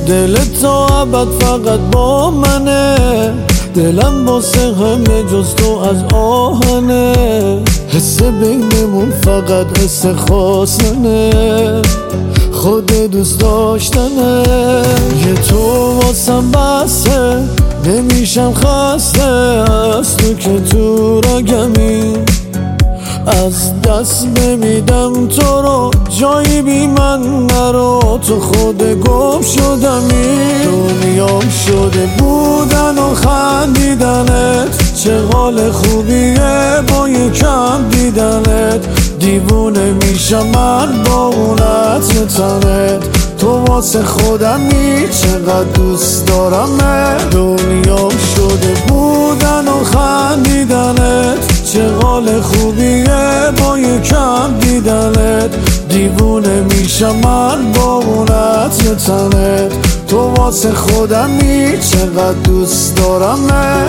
دلت تا ابد فقط با منه، دلم واسه همه جز تو از آهنه، حس بینمون فقط حس خواستنه، خود دوست داشتنه. یه تو واسم بسه، نمیشم خسته از تو که تو راگمی، از دست نمیدم تو رو، جایی بی من نرو، تو خود گم شدمی. دنیام شده بودن و خندیدنت، چه حال خوبیه با یکم دیدنت، دیوونه میشم من با اون عطر تنت، تو واسه خودمی چقدر دوست دارمه. دنیام شده بودن و خندیدنت، چه حال خوبیه با یکم دیدنت، دیوونه میشم من با اون عطر تنت، تو واسه خودمی چقدر دوست دارمه.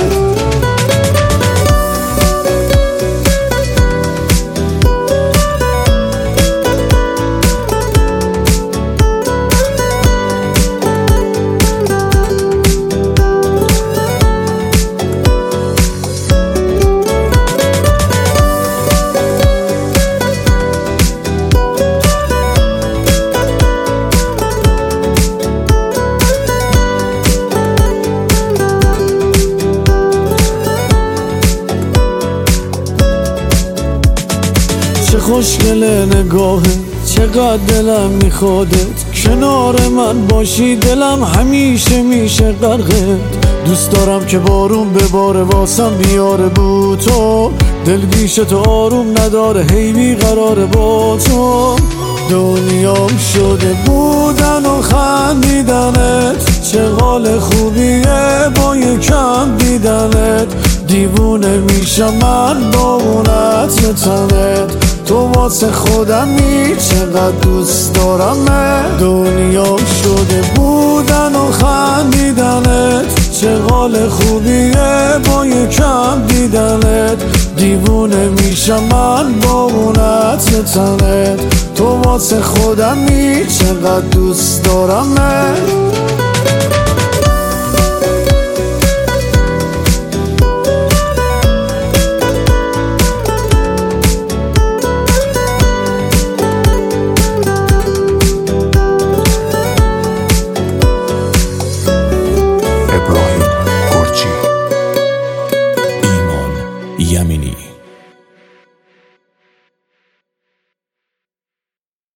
چه خوشگله نگاهه، چقدر دلم میخوادت، کنار من باشی دلم همیشه میشه غرقت. دوست دارم که بارون بباره واسم بیاره بو تو، دل بیش تو آروم نداره هی بیقراره با تو. دنیام شده بودن و خندیدنت، چه حال خوبیه با یکم دیدنت، دیوونه میشم من با اون عطر تنت، تو واسه خودمی چقدر دوست دارمه. دنیام شده بودن و خندیدنت، چه حال خوبیه با یکم دیدنت، دیوونه میشم من با اون عطر تنت، تو واسه خودمی چقدر دوست دارمه.